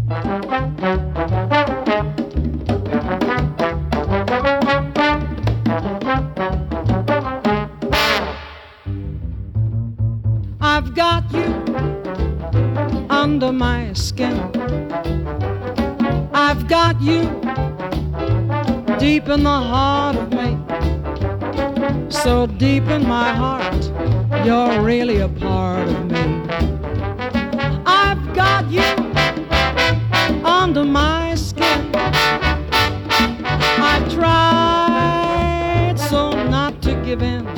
I've got you under my skin. I've got you deep in the heart of me. So deep in my heart, you're really a part of me. I've got you under my skin. I've tried so not to give in.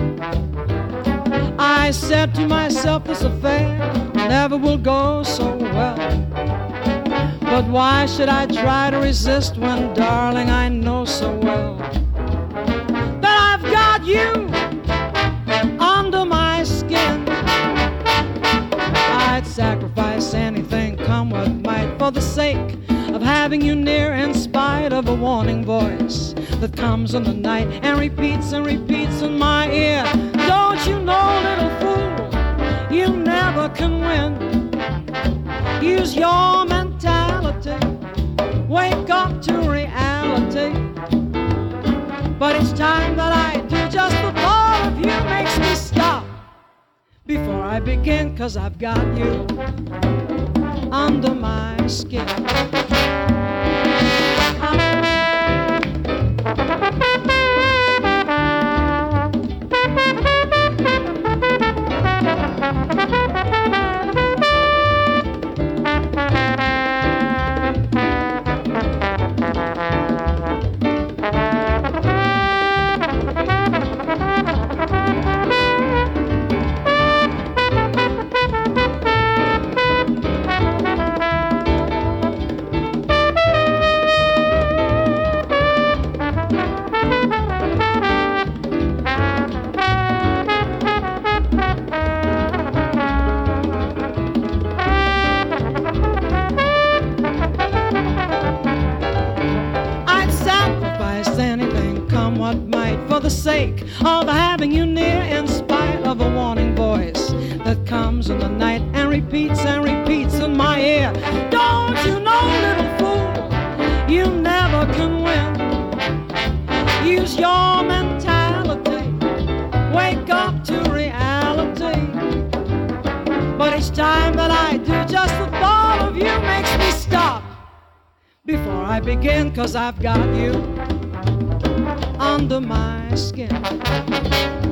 I said to myself, this affair never will go so well. But why should I try to resist when, darling, I know so well that I've got you under my skin. I'd sacrifice anything, come what might, for the sake of having you near, in spite of a warning voice that comes in the night and repeats in my ear. Don't you know, little fool, you never can win. Use your mentality, wake up to reality. But each time that I do, just the thought of you makes me stop before I begin, 'cause I've got you under my skin. Sake of having you near, in spite of a warning voice that comes in the night and repeats in my ear. Don't you know, little fool, you never can win. Use your mentality, wake up to reality. But each time that I do, just the thought of you makes me stop before I begin, 'cause I've got you under my skin.